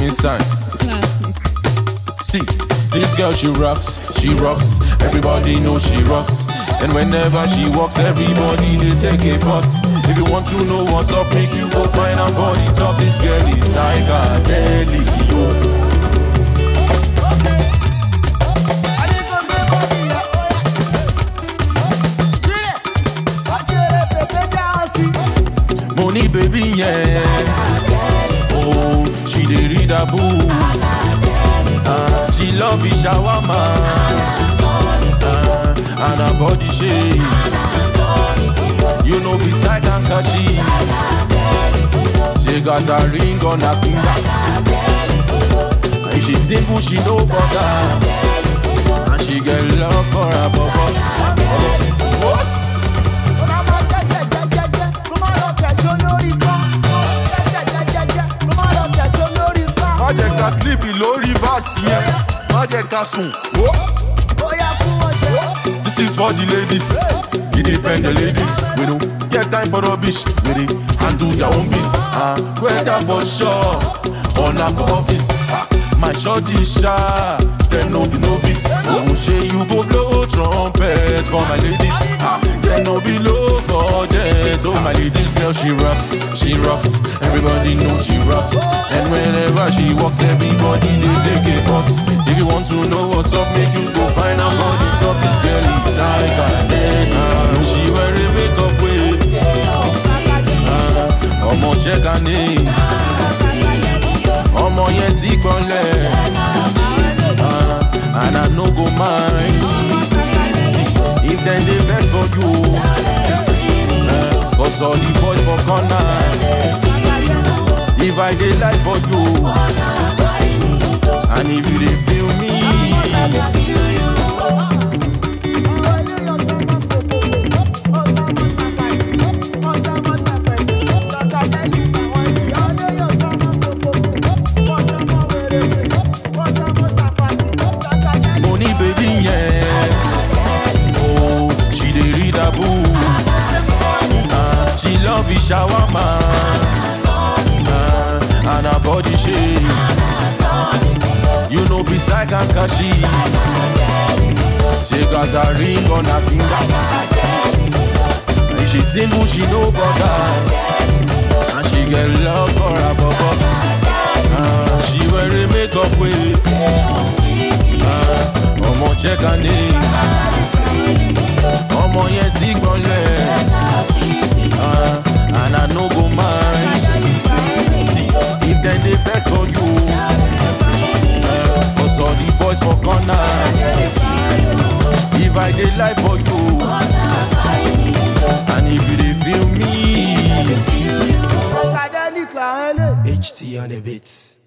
inside. Classic. See, this girl she rocks. Everybody knows she rocks. And whenever she walks, everybody they take a bus. If you want to know what's up, make you go find her for the top. This girl is psychedelic, yo. Money baby, yeah. Oh, she dey read a book. She love the shawarma. And her body shape. You know we side and cashies. She got a ring on her finger. And she single, she no bother. And she get love for her bubble. What? Má jẹ́ ká sleep lórí báàsì yẹn, má jẹ́ ká sùn. This is for the ladies, independent ladies. We don't get time for rubbish, we dey handle their own biz. Whether for sure or na for office, my shorty sharp, dem no be novice. Oh, shey you go blow trumpet for my ladies. Dem no be low budget. Oh, my ladies, girl, she rocks. Everybody knows she rocks. And whenever she walks, everybody they take a bus. If you want to know what's up, make you go find her for the top. This girl is psychedelic. She wear a makeup with. Omo check her names. Omo yes he and I no go mind. See, if then they vex for you, cause all the boys for corner. If I dey lie for you, and if you dey feel me, money baby, yeah. Oh, she dey read a book. She love the shawarma. And her body shape. You know fi psych and cashies. She got a ring on her finger. And she single, she no bother. And she get love for her bubble. She wear a makeup with. Omo check her names. Omo yes he gonle. And I no go mind. If then they vex for you, cause all the boys for corner. If I dey lie for you, and if you dey feel me, HT on the beats.